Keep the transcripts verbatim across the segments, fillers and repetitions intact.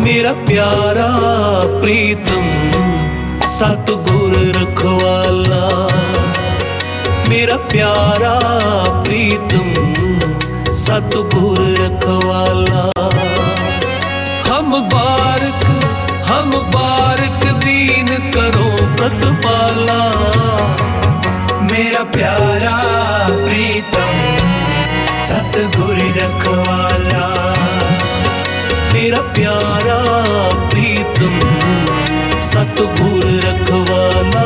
मेरा प्यारा प्रीतम सतगुर रखवाला, मेरा प्यारा प्रीतम सतगुर रखवाला। हम बारक हम बारक दीन करो प्रतिपाला, मेरा प्यारा प्रीतम सतगुर रखवाला, मेरा प्यारा प्रीतम सतगुर रखवाला।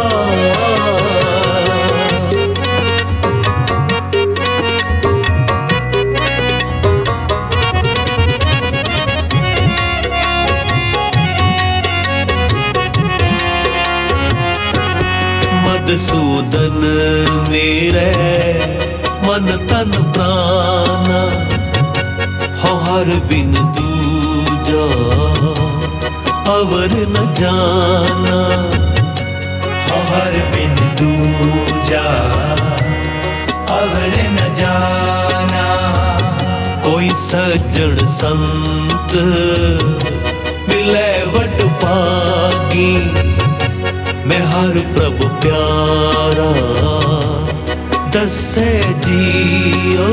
मधुसूदन मेरे मन तन प्राण, हो हर बिन दूजा अवर न जाना, हो हर बिन दूजा अवर न जाना। कोई सज्जन संत मिले वट पागी, मैं हर प्रभु प्यारा दसे जियो।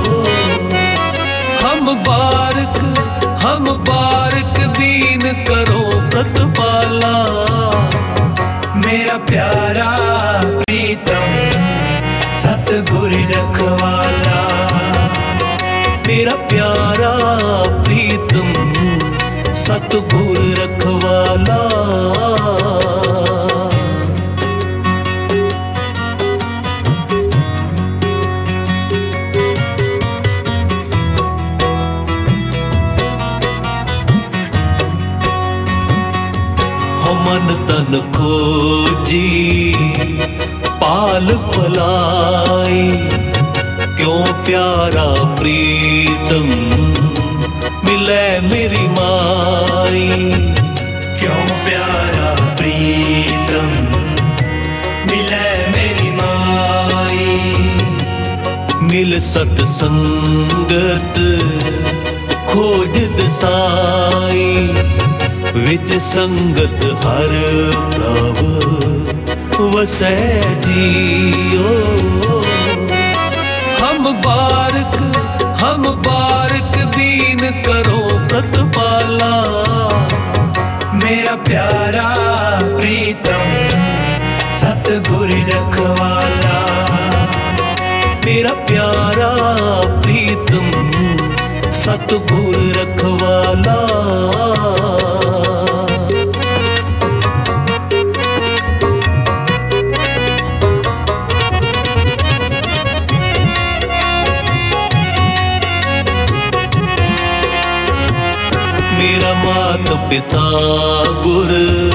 हम बारक हम बारक दीन करो प्रतिपाला, मेरा प्यारा प्रीतम सतगुर रखवाला, मेरा प्यारा प्रीतम सतगुर रखवाला। मन तन खोजी पाल पलाई, क्यों प्यारा प्रीतम मिले मेरी माई, क्यों प्यारा प्रीतम मिले मेरी माई। मिल सतसंगत खोज दसाई, विच संगत हर प्रभु वसै जियो। हम बारक हम बारक दीन करो प्रतिपाला, मेरा प्यारा प्रीतम सतगुर रखवाला, मेरा प्यारा प्रीतम सतगुर रखवाला। मेरा मात पिता गुर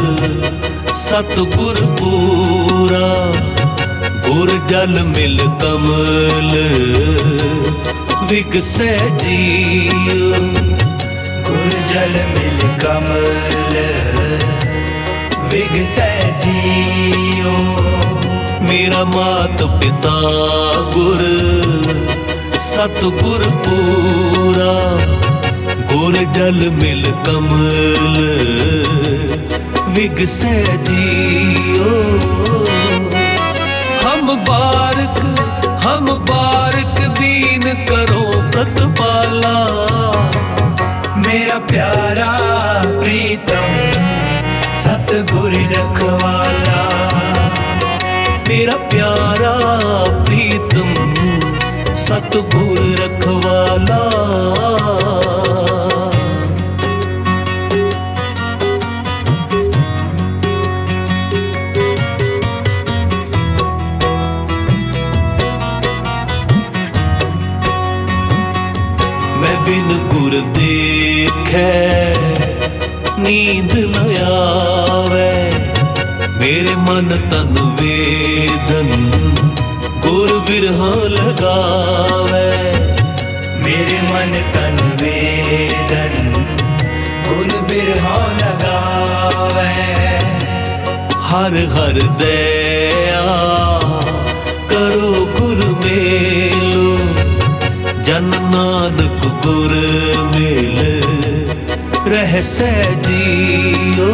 सतगुर पूरा, गुर जल मिल कमल विगसै जियो, गुर जल मिल कमल विगसै जियो। मेरा मात पिता गुर सतगुर पूरा, गुर जल मिल कमल विगसै जियो। हम बारक हम बारक दीन करो प्रतिपाला, मेरा प्यारा प्रीतम सतगुर रखवाला, मेरा प्यारा प्रीतम सतगुर रखवाला। मैं बिन गुर देखे नींद न आवे, मेरे मन तन वेदन गुर बिरहा लगावे, मेरे मन तन वेदन गुर बिरहा लगावे। हर हर दया करो गुर मेलो, जन नानक गुर मिल रहसे जियो।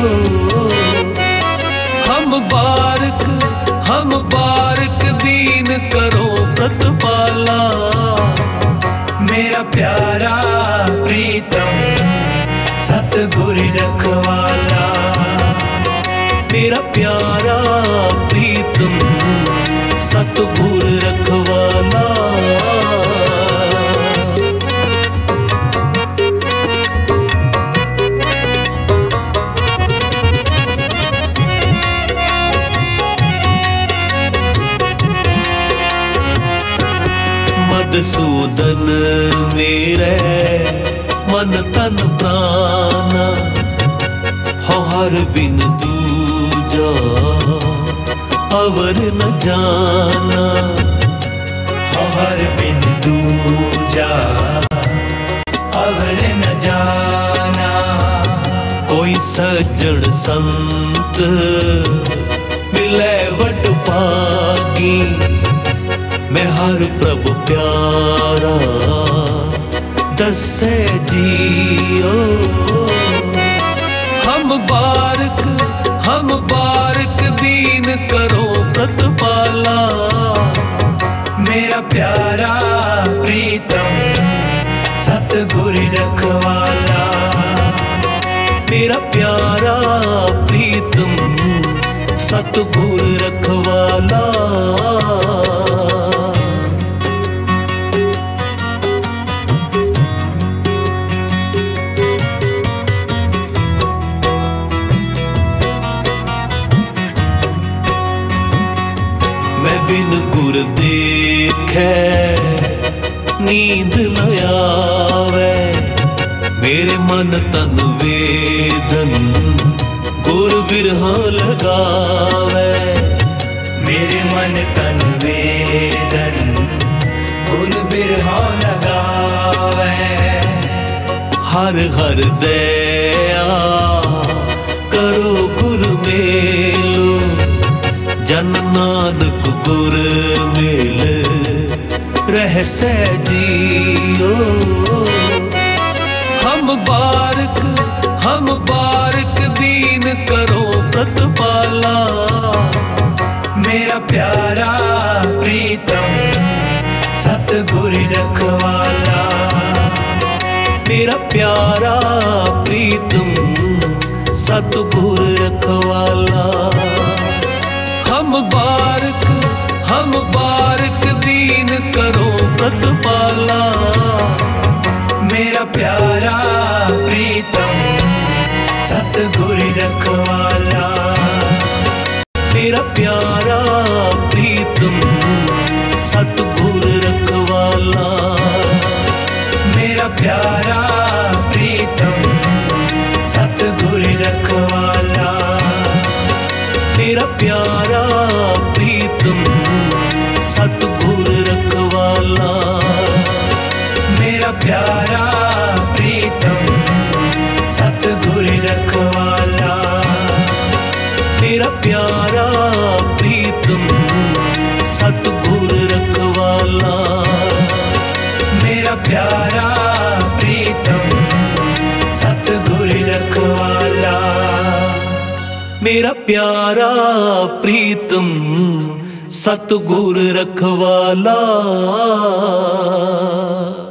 हम बारक हम बारक दीन करो प्रतिपाला। मेरा प्यारा प्रीतम सतगुरु रखवाला। मेरा प्यारा प्रीतम सतगुरु रखवाला। मधुसूदन मेरे मन तन प्राण हो हर बिन दूजा अवर न जाना। हो हर बिन दूजा अवर न जाना। कोई सज्जन संत मिले बट भागी। मैं हर प्रभु प्यारा दसे जियो। हम बारक हम बारक दीन करो प्रतिपाला। मेरा प्यारा प्रीतम सतगुरु रखवाला। मेरा प्यारा प्रीतम सतगुरु रखवाला। बिन गुर देखे नींद न आवे। मेरे मन तन वेदन गुर बिरहा लगावे। मेरे मन तन वेदन गुर बिरहा लगावे। हर हर दया करो गुर मेलो। जन नानक गुर मिल रहसे जियो। हम बारक हम बारक दीन करो प्रतिपाला। मेरा प्यारा प्रीतम सतगुरु रखवाला। मेरा प्यारा प्रीतम सतगुरु रखवाला। हम बारक हम बारक दीन करो प्रतिपाला। मेरा प्यारा प्रीतम सतगुरु रखवाला। मेरा प्यारा प्रीतम सतगुरु रखवाला। मेरा प्यारा प्रीतम सतगुरु रखवाला। मेरा प्यारा प्रीतम सतगुरु रखवाला। मेरा प्यारा प्रीतम सतगुरु रखवाला। मेरा प्यारा प्रीतम सतगुरु रखवाला। मेरा प्यारा प्रीतम सतगुरु रखवाला। मेरा प्यारा प्रीतम सतगुरु रखवाला।